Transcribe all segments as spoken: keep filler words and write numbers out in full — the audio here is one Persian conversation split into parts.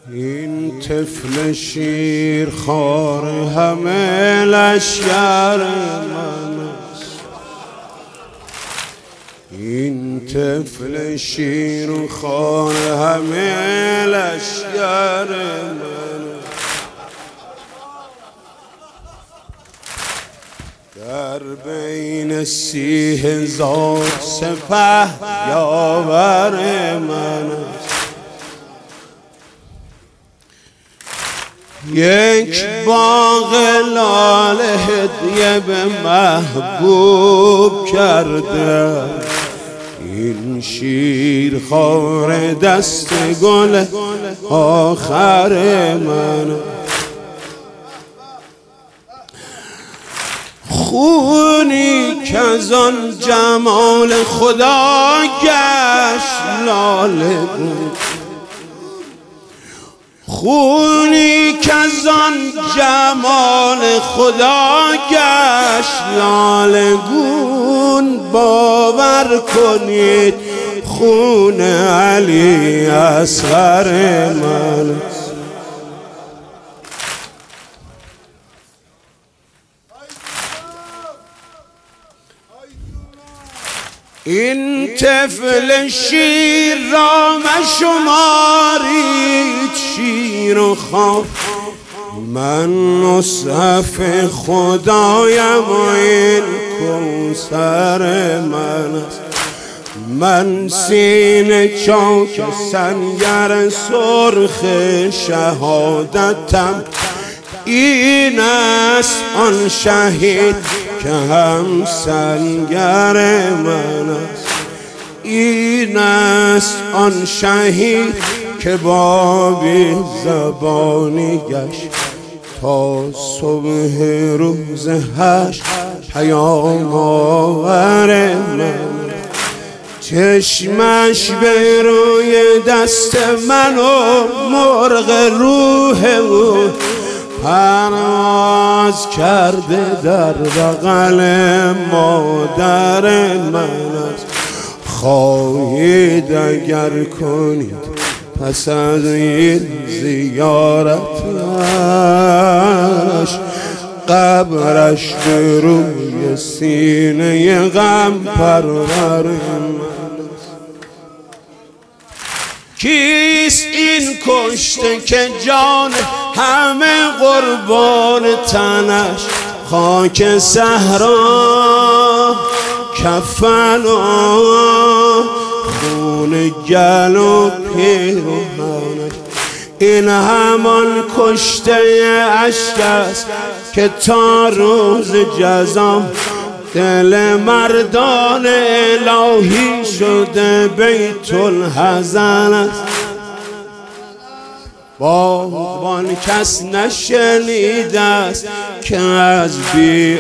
این طفل شیر خوار همه لشکر من است. این طفل شیر خوار همه لشکر من است. در بین سی هزار سپه یاور من است. یک باغ لاله هدیه به محبوب کرده. این شیر خوار دست گل آخر من. خونی که از آن جمال خدا گشت لاله بود. خونی که از آن جمال خدا گشت لاله گون. باور کنید خون علی اصغر من. این طفل شیر را مشمارید شیر و خواب. من مصحف خدایم و این کوثر من است. من سینه چاک سنگر سرخ شهادتم. این است آن شهید که هم سنگر من است. این است آن شهید که با بی زبانی گشت تا صبح روز حشر پیام آور من. چشمش به روی دست من و مرغ روح او پرواز کرده در بغل مادر من است. خواهید اگر کنید پس از این زیارتش قبرش به روی سینه غم پرور من است. کیست این کشته که جان همه قربان تنش خاک صحرا کفن و خون گل و پیرهنش. این همان کشته عشق است که تا روز جزام دل مردان الهی شده بیت الحزن است. باغبان کس نشنیده است که از بی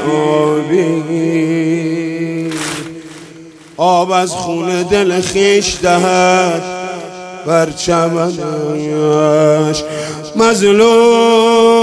آبی آب از خون دل خویش دهد بر چمنش. مظلوم